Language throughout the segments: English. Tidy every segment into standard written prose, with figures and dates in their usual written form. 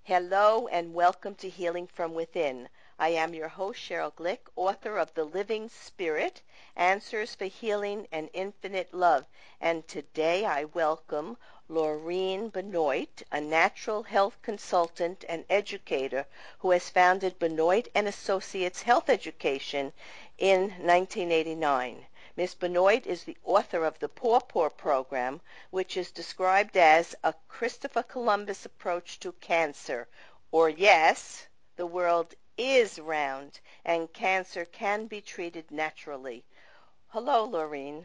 Hello and welcome to Healing from Within. I am your host, Cheryl Glick, author of The Living Spirit, Answers for Healing and Infinite Love. And today I welcome Laureen Benoit, a natural health consultant and educator who has founded Benoit and Associates Health Education in 1989. Ms. Benoit is the author of the Paw Paw program, which is described as a Christopher Columbus approach to cancer, or yes, the world is round and cancer can be treated naturally. Hello, Laureen.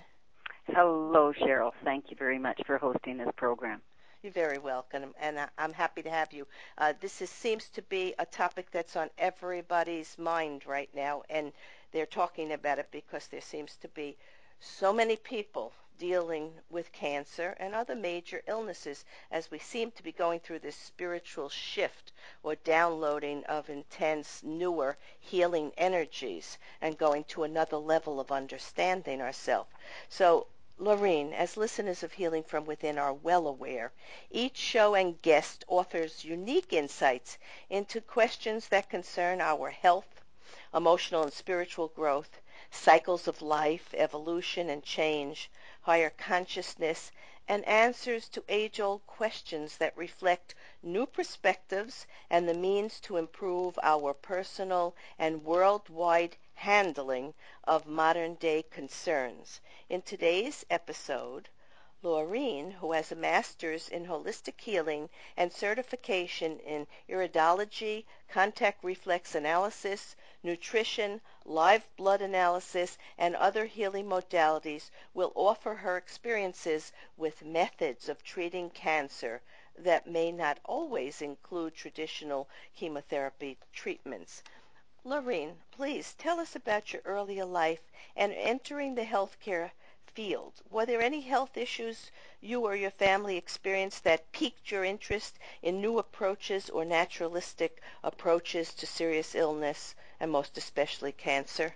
Hello, Cheryl. Thank you very much for hosting this program. You're very welcome, and I'm happy to have you. Seems to be a topic that's on everybody's mind right now, and they're talking about it because there seems to be so many people dealing with cancer and other major illnesses as we seem to be going through this spiritual shift or downloading of intense, newer healing energies and going to another level of understanding ourselves. So Laureen, as listeners of Healing from Within are well aware, each show and guest offers unique insights into questions that concern our health, emotional and spiritual growth, cycles of life, evolution and change, higher consciousness, and answers to age-old questions that reflect new perspectives and the means to improve our personal and worldwide handling of modern-day concerns. In today's episode, Laureen, who has a master's in holistic healing and certification in iridology, contact reflex analysis, nutrition, live blood analysis, and other healing modalities, will offer her experiences with methods of treating cancer that may not always include traditional chemotherapy treatments. Laureen, please tell us about your earlier life and entering the healthcare field. Were there any health issues you or your family experienced that piqued your interest in new approaches or naturalistic approaches to serious illness, and most especially cancer?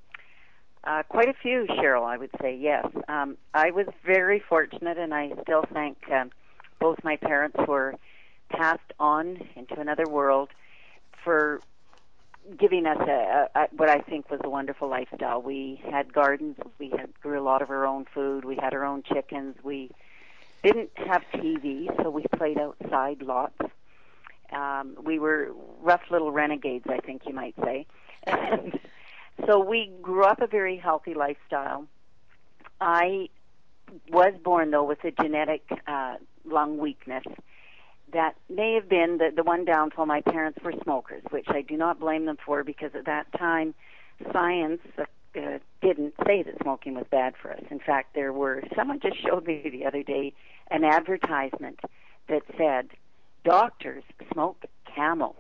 Quite a few, Cheryl, I would say, yes. I was very fortunate, and I still thank both my parents who were passed on into another world for giving us what I think was a wonderful lifestyle. We had gardens, grew a lot of our own food, we had our own chickens, we didn't have TV, so we played outside lots. We were rough little renegades, I think you might say. And so we grew up a very healthy lifestyle. I was born, though, with a genetic lung weakness. That may have been the one downfall. My parents were smokers, which I do not blame them for, because at that time science didn't say that smoking was bad for us. In fact, someone just showed me the other day an advertisement that said, doctors smoke Camel.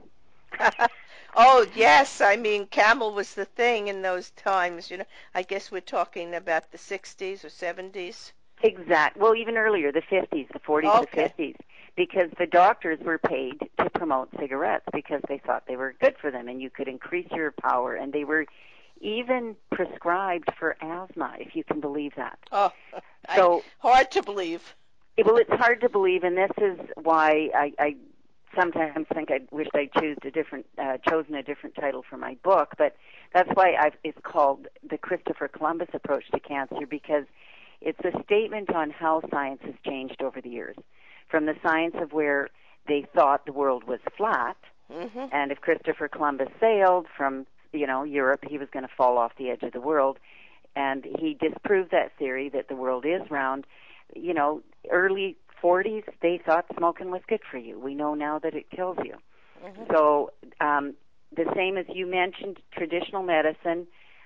Oh, yes. I mean, Camel was the thing in those times. I guess we're talking about the 60s or 70s. Exactly. Well, even earlier, the 50s, the 40s, Okay. the 50s, because the doctors were paid to promote cigarettes because they thought they were good for them and you could increase your power, and they were even prescribed for asthma, if you can believe that. Oh, so hard to believe. Well, it's hard to believe, and this is why I sometimes think I wished I'd chosen a different title for my book, but that's why it's called The Christopher Columbus Approach to Cancer, because it's a statement on how science has changed over the years. From the science of where they thought the world was flat, mm-hmm. and if Christopher Columbus sailed from Europe, he was going to fall off the edge of the world, and he disproved that theory that the world is round. Early 40s, they thought smoking was good for you. We know now that it kills you. Mm-hmm. So the same as you mentioned, traditional medicine,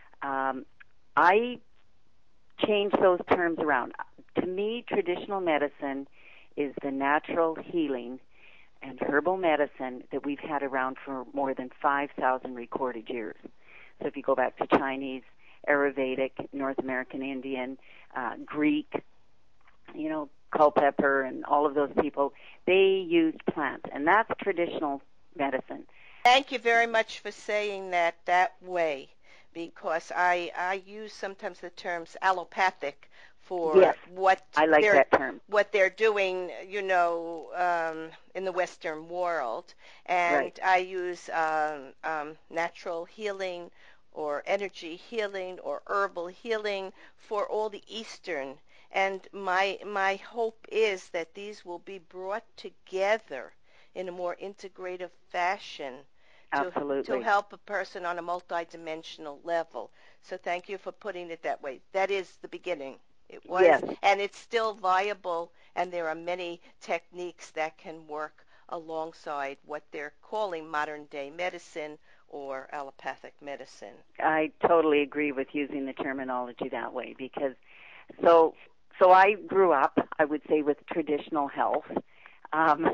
I changed those terms around. To me, traditional medicine is the natural healing and herbal medicine that we've had around for more than 5,000 recorded years. So if you go back to Chinese, Ayurvedic, North American Indian, Greek, Culpeper and all of those people, they used plants, and that's traditional medicine. Thank you very much for saying that way, because I use sometimes the terms allopathic for Yes, I like that term. what they're doing, in the Western world. And Right. I use natural healing or energy healing or herbal healing for all the Eastern. And my hope is that these will be brought together in a more integrative fashion to Absolutely. help a person on a multidimensional level. So thank you for putting it that way. That is the beginning. It was, Yes. and it's still viable, and there are many techniques that can work alongside what they're calling modern day medicine or allopathic medicine. I totally agree with using the terminology that way because so so I grew up, I would say, with traditional health. Um,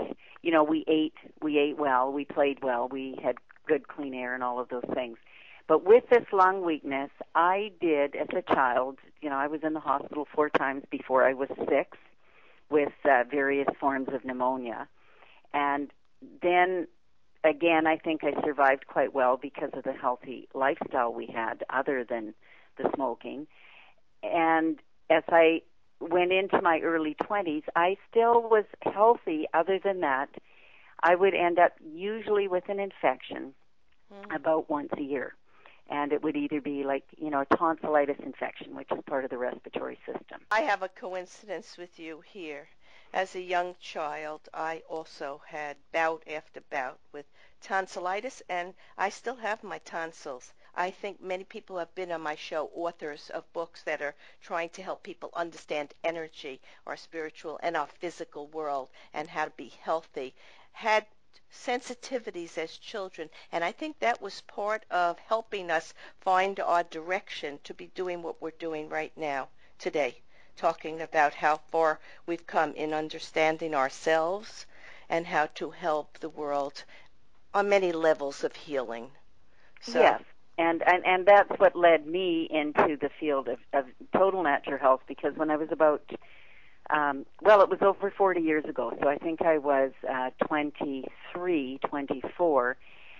we ate well, we played well, we had good clean air and all of those things. But with this lung weakness, I did as a child, I was in the hospital 4 times before I was 6 with various forms of pneumonia. And then again, I think I survived quite well because of the healthy lifestyle we had other than the smoking. And as I went into my early 20s, I still was healthy. Other than that, I would end up usually with an infection about once a year. And it would either be like, a tonsillitis infection, which is part of the respiratory system. I have a coincidence with you here. As a young child, I also had bout after bout with tonsillitis, and I still have my tonsils. I think many people have been on my show, authors of books that are trying to help people understand energy, our spiritual and our physical world, and how to be healthy, had sensitivities as children, and I think that was part of helping us find our direction to be doing what we're doing right now today, talking about how far we've come in understanding ourselves and how to help the world on many levels of healing. So, Yes, and that's what led me into the field of total natural health because when I was about, it was over 40 years ago, so I think I was 23, 24.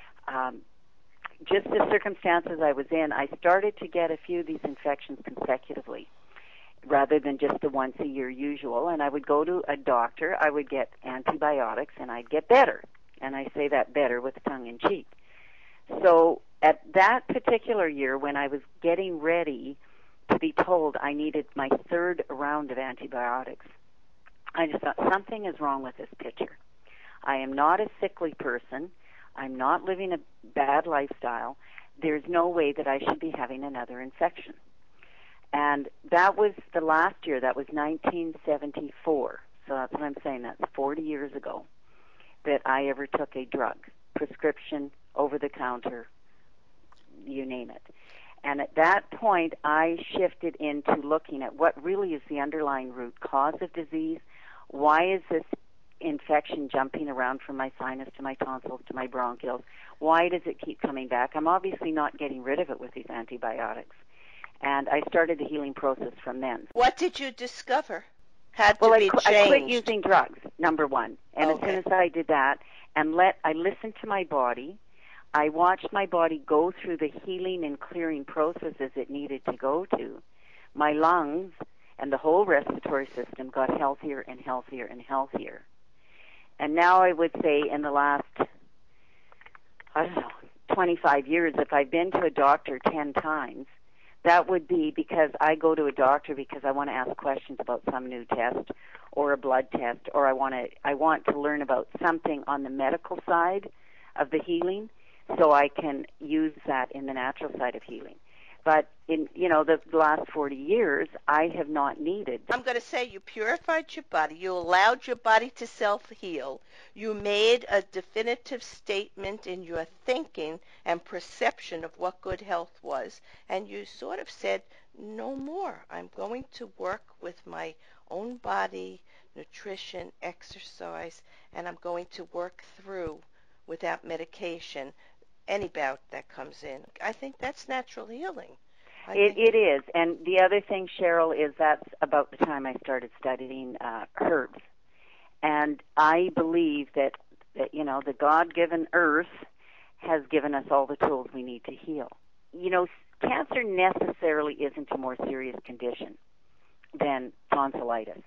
Just the circumstances I was in, I started to get a few of these infections consecutively rather than just the once a year usual, and I would go to a doctor, I would get antibiotics, and I'd get better. And I say that better with tongue in cheek. So at that particular year, when I was getting ready to be told I needed my 3rd round of antibiotics, I just thought something is wrong with this picture. I am not a sickly person. I'm not living a bad lifestyle. There's no way that I should be having another infection. And that was the last year. That was 1974. So that's what I'm saying. That's 40 years ago that I ever took a drug, prescription, over-the-counter, you name it. And at that point, I shifted into looking at what really is the underlying root cause of disease. Why is this infection jumping around from my sinus to my tonsils to my bronchioles? Why does it keep coming back? I'm obviously not getting rid of it with these antibiotics. And I started the healing process from then. what did you discover had to be I quit changed? using drugs, number one. And Okay. as soon as I did that, I listened to my body, I watched my body go through the healing and clearing processes it needed to go to. My lungs and the whole respiratory system got healthier and healthier and healthier. And now I would say in the last, 25 years, if I've been to a doctor 10 times, that would be because I go to a doctor because I want to ask questions about some new test or a blood test, or I want to learn about something on the medical side of the healing so I can use that in the natural side of healing. But in the last 40 years, I have not needed. I'm going to say you purified your body. You allowed your body to self-heal. You made a definitive statement in your thinking and perception of what good health was. And you sort of said, no more. I'm going to work with my own body, nutrition, exercise, and I'm going to work through, without medication, any bout that comes in. I think that's natural healing. It is. And the other thing, Cheryl, is that's about the time I started studying herbs. And I believe that the God-given earth has given us all the tools we need to heal. Cancer necessarily isn't a more serious condition. than tonsillitis.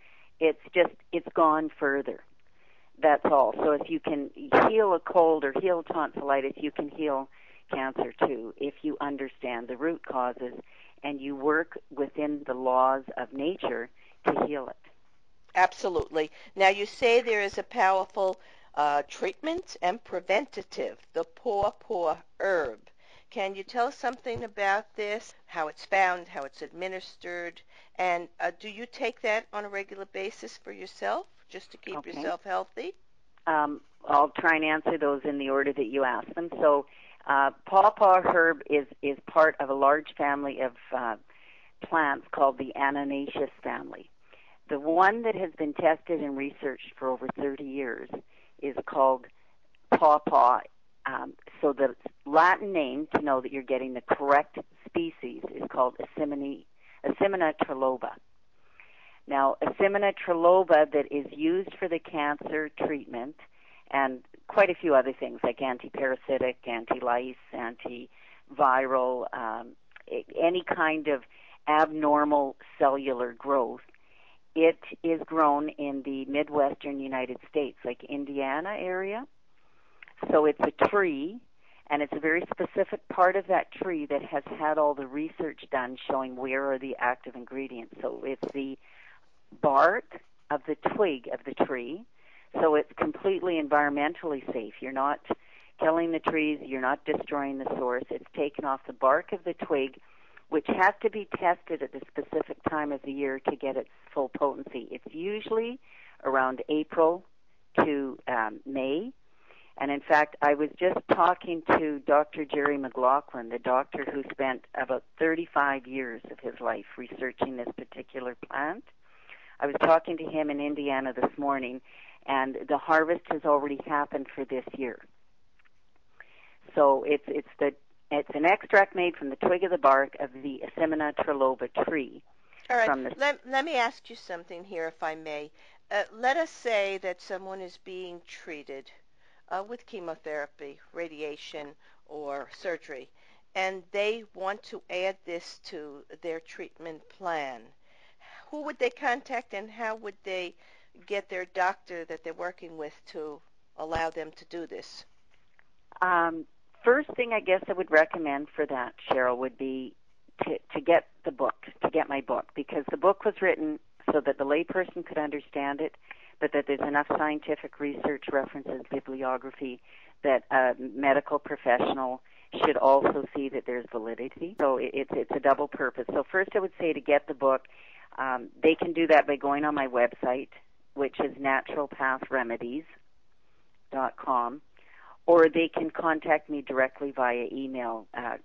It's gone further. That's all. So if you can heal a cold or heal tonsillitis, you can heal cancer too if you understand the root causes and you work within the laws of nature to heal it. Absolutely. Now, you say there is a powerful treatment and preventative, the pawpaw herb. Can you tell us something about this, how it's found, how it's administered, and do you take that on a regular basis for yourself, just to keep Okay. yourself healthy? I'll try and answer those in the order that you asked them. So, pawpaw herb is part of a large family of plants called the Annonaceous family. The one that has been tested and researched for over 30 years is called pawpaw. So the Latin name, to know that you're getting the correct species, is called Asimina triloba. Now, Asimina triloba that is used for the cancer treatment and quite a few other things like antiparasitic, anti-lice, antiviral, any kind of abnormal cellular growth. It is grown in the Midwestern United States, like Indiana area. So it's a tree, and it's a very specific part of that tree that has had all the research done showing where are the active ingredients. So it's the bark of the twig of the tree, so it's completely environmentally safe. You're not killing the trees, you're not destroying the source. It's taken off the bark of the twig, which has to be tested at the specific time of the year to get its full potency. It's usually around April to May. And in fact, I was just talking to Dr. Jerry McLaughlin, the doctor who spent about 35 years of his life researching this particular plant. I was talking to him in Indiana this morning, and the harvest has already happened for this year. So it's an extract made from the twig of the bark of the Asimina triloba tree. All right. Let me ask you something here, if I may. Let us say that someone is being treated with chemotherapy, radiation, or surgery, and they want to add this to their treatment plan. Who would they contact, and how would they get their doctor that they're working with to allow them to do this? First thing I guess I would recommend for that, Cheryl, would be to get the book, to get my book, because the book was written so that the layperson could understand it, but that there's enough scientific research, references, bibliography, that a medical professional should also see that there's validity. So it's a double purpose. So first I would say to get the book, they can do that by going on my website, which is naturalpathremedies.com, or they can contact me directly via email at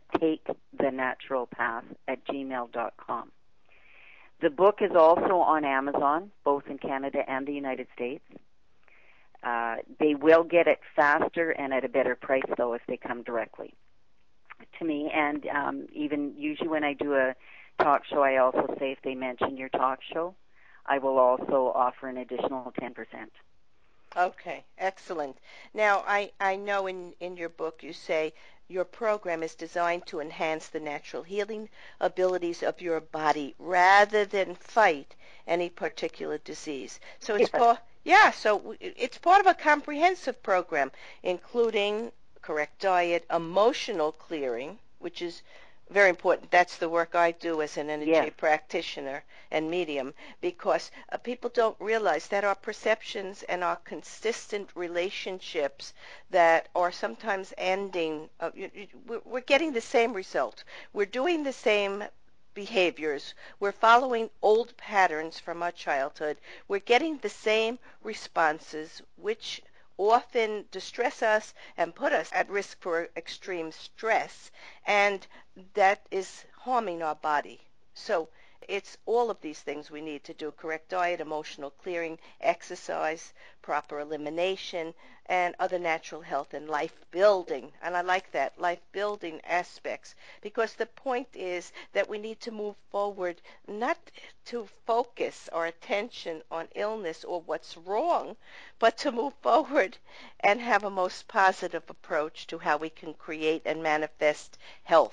takethenaturalpath@gmail.com. The book is also on Amazon, both in Canada and the United States. They will get it faster and at a better price, though, if they come directly to me. And even usually when I do a talk show, I also say if they mention your talk show, I will also offer an additional 10%. Okay, excellent. Now, I know in your book you say your program is designed to enhance the natural healing abilities of your body rather than fight any particular disease. So it's it's part of a comprehensive program, including correct diet, emotional clearing, which is very important. That's the work I do as an energy practitioner and medium, because people don't realize that our perceptions and our consistent relationships that are sometimes ending, we're getting the same result. We're doing the same behaviors. We're following old patterns from our childhood. We're getting the same responses, which often distress us and put us at risk for extreme stress, and that is harming our body. So it's all of these things we need to do: correct diet, emotional clearing, exercise, proper elimination, and other natural health and life building. And I like that, life building aspects, because the point is that we need to move forward, not to focus our attention on illness or what's wrong, but to move forward and have a most positive approach to how we can create and manifest health.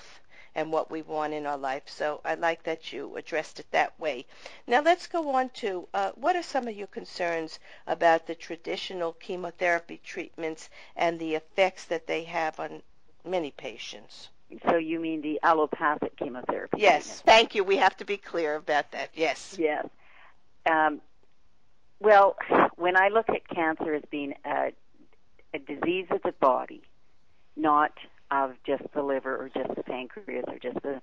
and what we want in our life. So I like that you addressed it that way. Now let's go on to what are some of your concerns about the traditional chemotherapy treatments and the effects that they have on many patients? So you mean the allopathic chemotherapy? Yes, treatment? thank you. We have to be clear about that. Yes. Yes. Well, when I look at cancer as being a disease of the body, not of just the liver or just the pancreas or just the,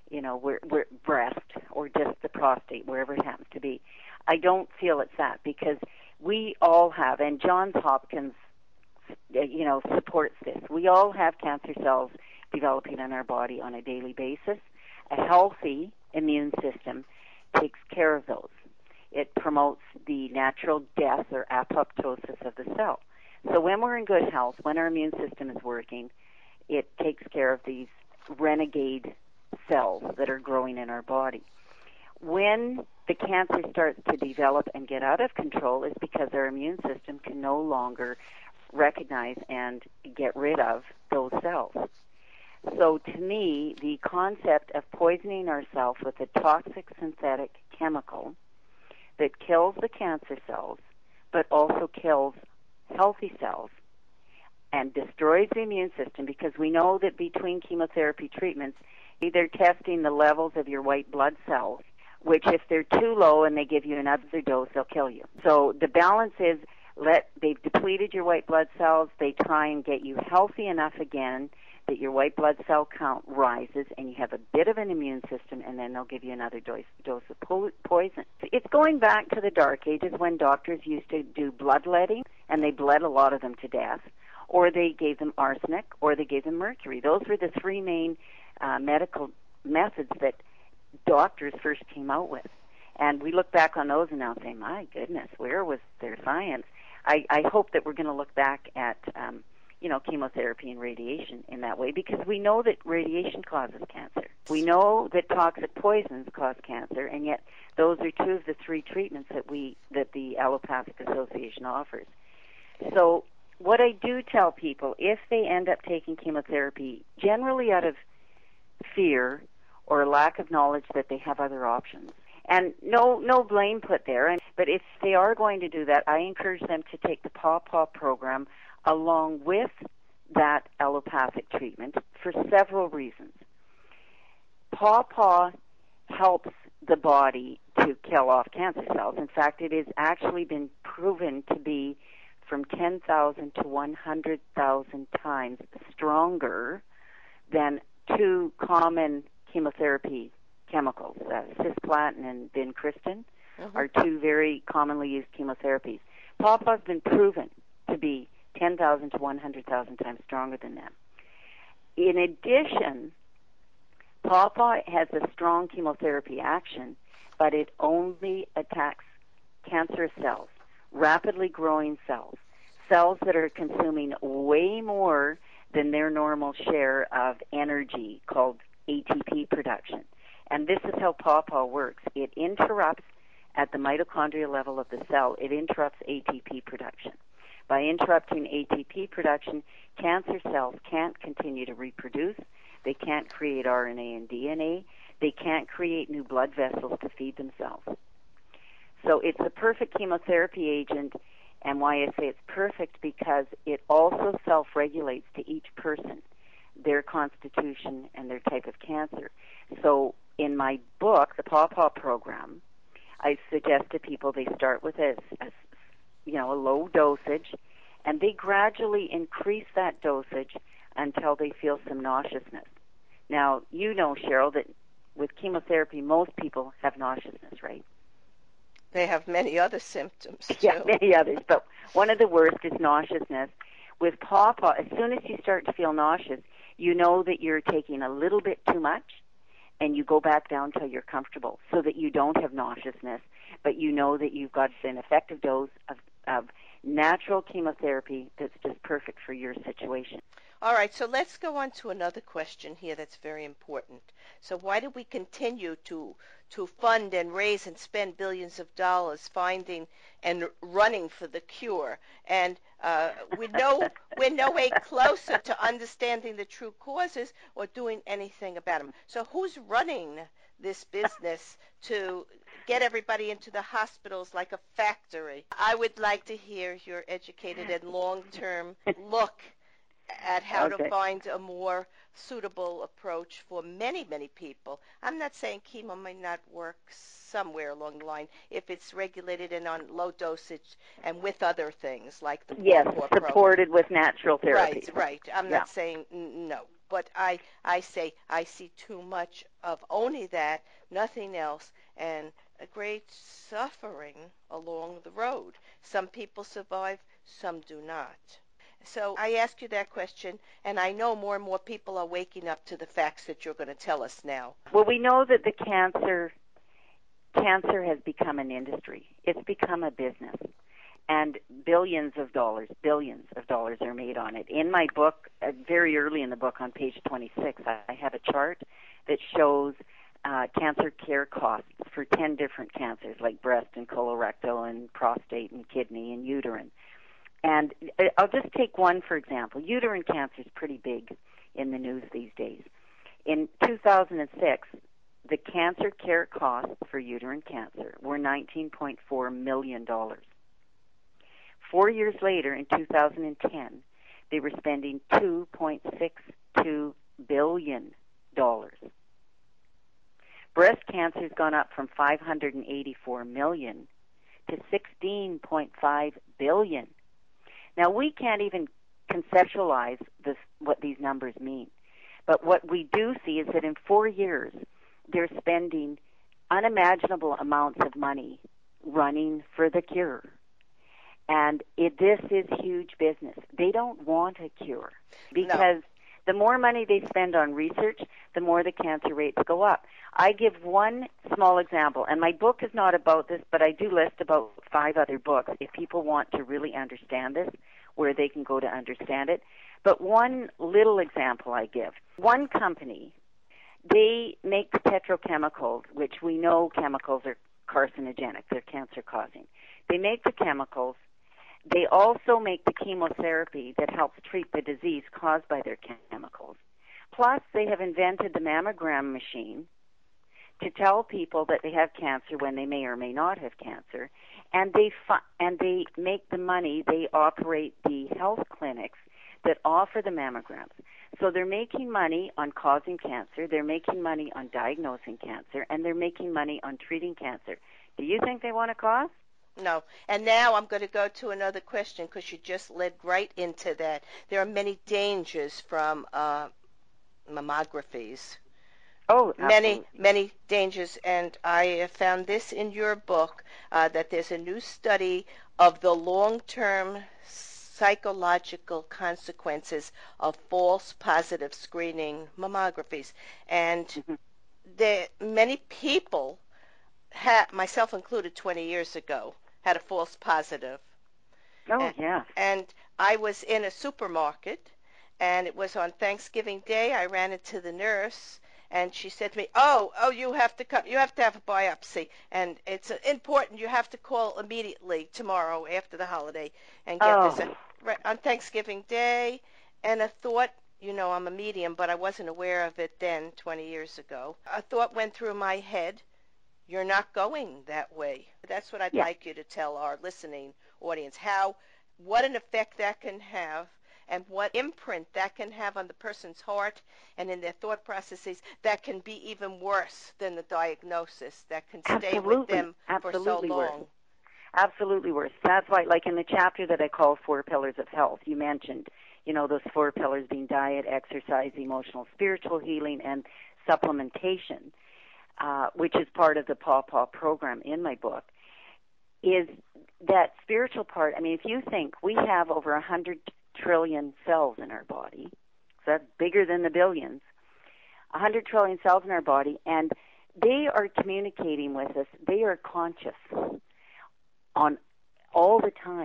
breast or just the prostate, wherever it happens to be, I don't feel it's that, because we all have, and Johns Hopkins, supports this. We all have cancer cells developing in our body on a daily basis. A healthy immune system takes care of those. It promotes the natural death or apoptosis of the cell. So when we're in good health, when our immune system is working, it takes care of these renegade cells that are growing in our body. When the cancer starts to develop and get out of control is because our immune system can no longer recognize and get rid of those cells. So to me, the concept of poisoning ourselves with a toxic synthetic chemical that kills the cancer cells but also kills healthy cells and destroys the immune system, because we know that between chemotherapy treatments, they're testing the levels of your white blood cells, which if they're too low and they give you another dose, they'll kill you. So the balance is they've depleted your white blood cells. They try and get you healthy enough again that your white blood cell count rises and you have a bit of an immune system, and then they'll give you another dose of poison. It's going back to the Dark Ages when doctors used to do bloodletting, and they bled a lot of them to death, or they gave them arsenic, or they gave them mercury. Those were the three main medical methods that doctors first came out with. And we look back on those and now say, my goodness, where was their science? I hope that we're going to look back at chemotherapy and radiation in that way, because we know that radiation causes cancer. We know that toxic poisons cause cancer, and yet those are two of the three treatments that the Allopathic Association offers. So what I do tell people, if they end up taking chemotherapy, generally out of fear or lack of knowledge that they have other options, and no blame put there, but if they are going to do that, I encourage them to take the PAW program along with that allopathic treatment for several reasons. PAW helps the body to kill off cancer cells. In fact, it has actually been proven to be from 10,000 to 100,000 times stronger than two common chemotherapy chemicals. Cisplatin and vincristine are two very commonly used chemotherapies. PAW has been proven to be 10,000 to 100,000 times stronger than them. In addition, PAW has a strong chemotherapy action, but it only attacks cancerous cells, rapidly growing cells that are consuming way more than their normal share of energy, called ATP production. And this is how PAW works. It interrupts at the mitochondrial level of the cell, it interrupts ATP production. By interrupting ATP production, cancer cells can't continue to reproduce. They can't create RNA and DNA. They can't create new blood vessels to feed themselves. So it's a perfect chemotherapy agent, and why I say it's perfect, because it also self-regulates to each person, their constitution and their type of cancer. So in my book, the PAW program, I suggest to people they start with a low dosage, and they gradually increase that dosage until they feel some nauseousness. Now, you know, Cheryl, that with chemotherapy, most people have nauseousness, right? They have many other symptoms, too. Yeah, many others, but one of the worst is nauseousness. With PAW, as soon as you start to feel nauseous, you know that you're taking a little bit too much, and you go back down till you're comfortable so that you don't have nauseousness, but you know that you've got an effective dose of natural chemotherapy that's just perfect for your situation. All right, so let's go on to another question here that's very important. So why do we continue to fund and raise and spend billions of dollars finding and running for the cure? And we're no way closer to understanding the true causes or doing anything about them. So who's running this business to get everybody into the hospitals like a factory? I would like to hear your educated and long-term look at how to find a more suitable approach for many, many people. I'm not saying chemo might not work somewhere along the line if it's regulated and on low dosage and with other things like the supported with natural therapy. Right. I'm not saying no, but I say I see too much of only that, nothing else, and a great suffering along the road. Some people survive, some do not. So I ask you that question, and I know more and more people are waking up to the facts that you're going to tell us now. Well, we know that the cancer has become an industry. It's become a business, and billions of dollars are made on it. In my book, very early in the book on page 26, I have a chart that shows cancer care costs for 10 different cancers like breast and colorectal and prostate and kidney and uterine. And I'll just take one, for example. Uterine cancer is pretty big in the news these days. In 2006, the cancer care costs for uterine cancer were $19.4 million. 4 years later, in 2010, they were spending $2.62 billion. Breast cancer has gone up from $584 million to $16.5 billion. Now, we can't even conceptualize what these numbers mean. But what we do see is that in 4 years, they're spending unimaginable amounts of money running for the cure. And this is huge business. They don't want a cure because the more money they spend on research, the more the cancer rates go up. I give one small example, and my book is not about this, but I do list about 5 other books if people want to really understand this, where they can go to understand it. But one little example I give. One company, they make the petrochemicals, which we know chemicals are carcinogenic. They're cancer-causing. They make the chemicals. They also make the chemotherapy that helps treat the disease caused by their chemicals. Plus, they have invented the mammogram machine to tell people that they have cancer when they may or may not have cancer. And they make the money. They operate the health clinics that offer the mammograms. So they're making money on causing cancer, they're making money on diagnosing cancer, and they're making money on treating cancer. Do you think they want a cause? No. And now I'm going to go to another question because you just led right into that. There are many dangers from mammographies. Oh, absolutely. Many dangers. And I found this in your book, that there's a new study of the long-term psychological consequences of false positive screening mammographies. And many people, myself included 20 years ago, had a false positive. Oh, yeah. And I was in a supermarket, and it was on Thanksgiving Day. I ran into the nurse, and she said to me, oh, you have to come. You have to have a biopsy, and it's important. You have to call immediately tomorrow after the holiday and get this on Thanksgiving Day. And a thought, I'm a medium, but I wasn't aware of it then 20 years ago. A thought went through my head. You're not going that way. That's what I'd like you to tell our listening audience, what an effect that can have and what imprint that can have on the person's heart and in their thought processes that can be even worse than the diagnosis, that can stay with them for so long. Absolutely worse. That's why, like in the chapter that I call 4 Pillars of Health, you mentioned, those 4 pillars being diet, exercise, emotional, spiritual healing, and supplementation. Which is part of the PAW program in my book, is that spiritual part. I mean, if you think we have over 100 trillion cells in our body, so that's bigger than the billions, 100 trillion cells in our body, and they are communicating with us. They are conscious on all the time.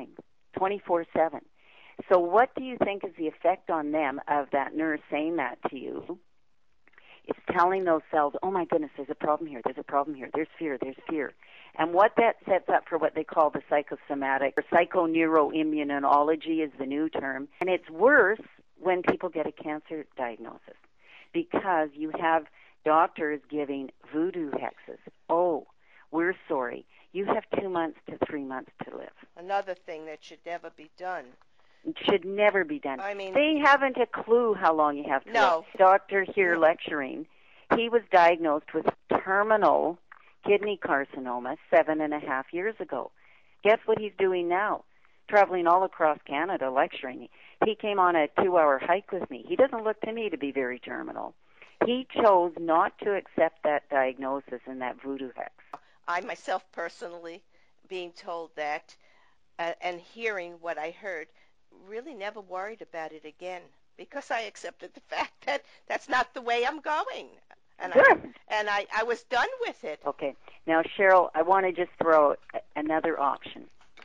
24/7. So what do you think is the effect on them of that nurse saying that to you? It's telling those cells, oh my goodness, there's a problem here, there's a problem here, there's fear, there's fear. And what that sets up for what they call the psychosomatic, or psychoneuroimmunology is the new term. And it's worse when people get a cancer diagnosis because you have doctors giving voodoo hexes. Oh, we're sorry. You have 2 months to 3 months to live. Another thing that should never be done. It should never be done. I mean, they haven't a clue how long you have to live. Doctor here lecturing, he was diagnosed with terminal kidney carcinoma 7.5 years ago. Guess what he's doing now? Traveling all across Canada lecturing. He came on a 2-hour hike with me. He doesn't look to me to be very terminal. He chose not to accept that diagnosis and that voodoo hex. I myself personally being told that and hearing what I heard, really never worried about it again because I accepted the fact that that's not the way I'm going. And I was done with it. Okay. Now, Cheryl, I want to just throw another option.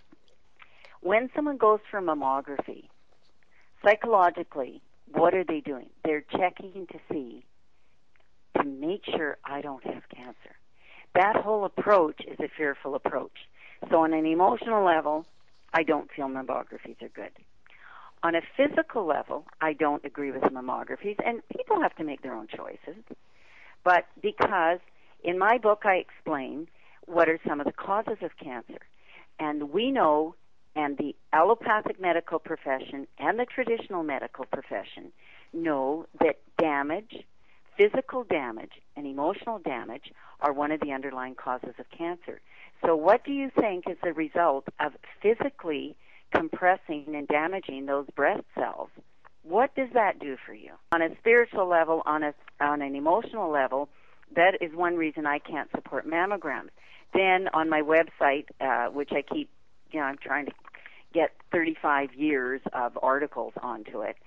When someone goes for mammography, psychologically, what are they doing? They're checking to see, to make sure I don't have cancer. That whole approach is a fearful approach. So on an emotional level, I don't feel mammographies are good. On a physical level, I don't agree with mammographies, and people have to make their own choices. But because in my book I explain what are some of the causes of cancer. And we know, and the allopathic medical profession and the traditional medical profession know that damage, physical damage, and emotional damage are one of the underlying causes of cancer. So what do you think is the result of physically compressing and damaging those breast cells? What does that do for you? On a spiritual level, on an emotional level, that is one reason I can't support mammograms. Then on my website, which I keep, I'm trying to get 35 years of articles onto it,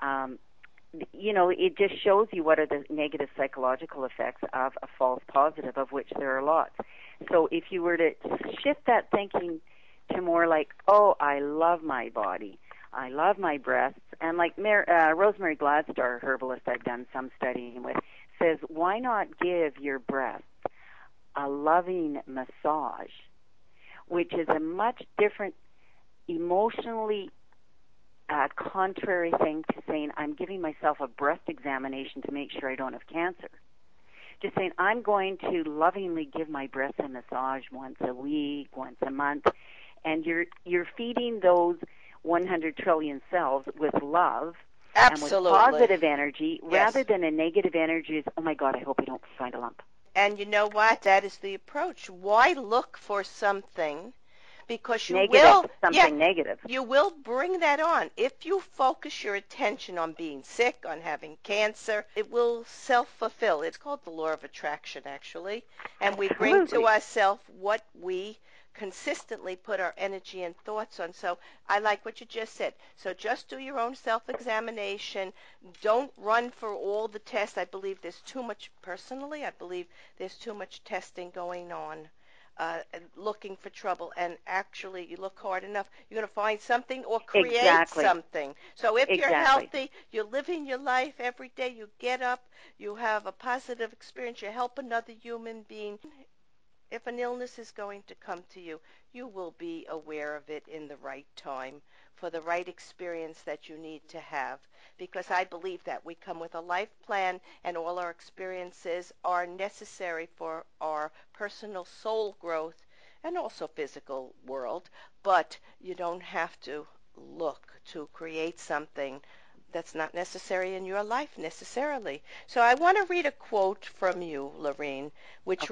it just shows you what are the negative psychological effects of a false positive, of which there are lots. So if you were to shift that thinking to more like, oh, I love my body, I love my breasts, and like Rosemary Gladstar, a herbalist I've done some studying with, says, why not give your breasts a loving massage, which is a much different, emotionally contrary thing to saying, I'm giving myself a breast examination to make sure I don't have cancer. Just saying, I'm going to lovingly give my breasts a massage once a week, once a month, and you're feeding those 100 trillion cells with love. Absolutely. And with positive energy, rather than a negative energy is, oh my God, I hope I don't find a lump. And you know what? That is the approach. Why look for something? Because you negative. You will bring that on. If you focus your attention on being sick, on having cancer, it will self-fulfill. It's called the law of attraction, actually. And we bring to ourselves what we consistently put our energy and thoughts on. So I like what you just said. So just do your own self-examination. Don't run for all the tests. I believe there's too much testing going on. Looking for trouble, and actually you look hard enough, you're going to find something or create something. So if you're healthy, you're living your life every day, you get up, you have a positive experience, you help another human being. If an illness is going to come to you, you will be aware of it in the right time for the right experience that you need to have. Because I believe that we come with a life plan, and all our experiences are necessary for our personal soul growth and also physical world. But you don't have to look to create something that's not necessary in your life necessarily. So I want to read a quote from you, Lorene, which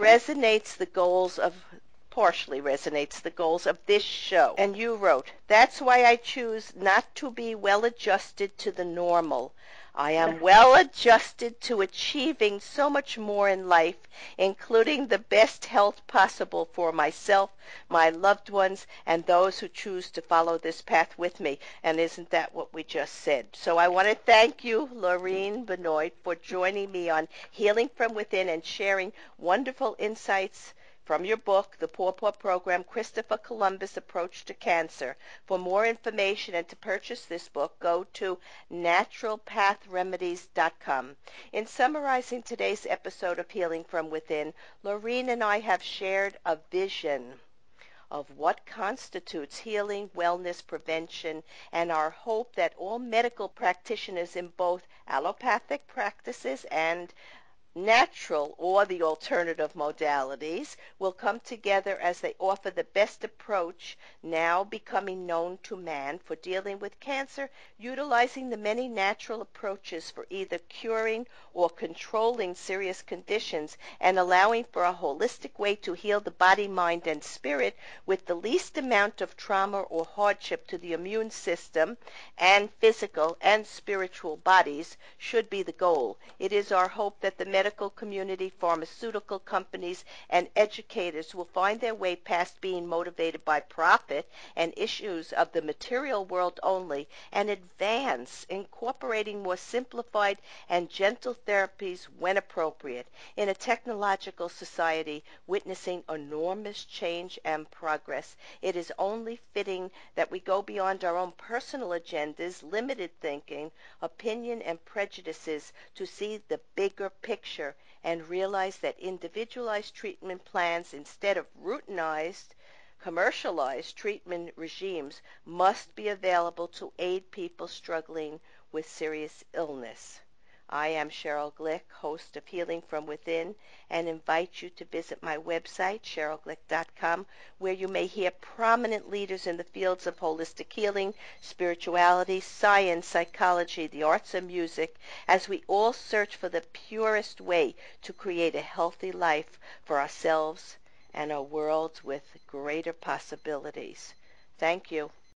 partially resonates the goals of this show. And you wrote, "That's why I choose not to be well adjusted to the normal. I am well adjusted to achieving so much more in life, including the best health possible for myself, my loved ones, and those who choose to follow this path with me." And isn't that what we just said? So I want to thank you, Lorene Benoit, for joining me on Healing from Within and sharing wonderful insights from your book, The Paw Paw Program, Christopher Columbus' Approach to Cancer. For more information and to purchase this book, go to naturalpathremedies.com. In summarizing today's episode of Healing from Within, Lorene and I have shared a vision of what constitutes healing, wellness, prevention, and our hope that all medical practitioners in both allopathic practices and natural or the alternative modalities will come together as they offer the best approach now becoming known to man for dealing with cancer, utilizing the many natural approaches for either curing or controlling serious conditions and allowing for a holistic way to heal the body, mind, and spirit with the least amount of trauma or hardship to the immune system and physical and spiritual bodies should be the goal. It is our hope that the medical community, pharmaceutical companies, and educators will find their way past being motivated by profit and issues of the material world only and advance, incorporating more simplified and gentle therapies when appropriate. In a technological society witnessing enormous change and progress, it is only fitting that we go beyond our own personal agendas, limited thinking, opinion, and prejudices to see the bigger picture and realize that individualized treatment plans instead of routinized, commercialized treatment regimes must be available to aid people struggling with serious illness. I am Cheryl Glick, host of Healing from Within, and invite you to visit my website, cherylglick.com, where you may hear prominent leaders in the fields of holistic healing, spirituality, science, psychology, the arts, and music, as we all search for the purest way to create a healthy life for ourselves and a world with greater possibilities. Thank you.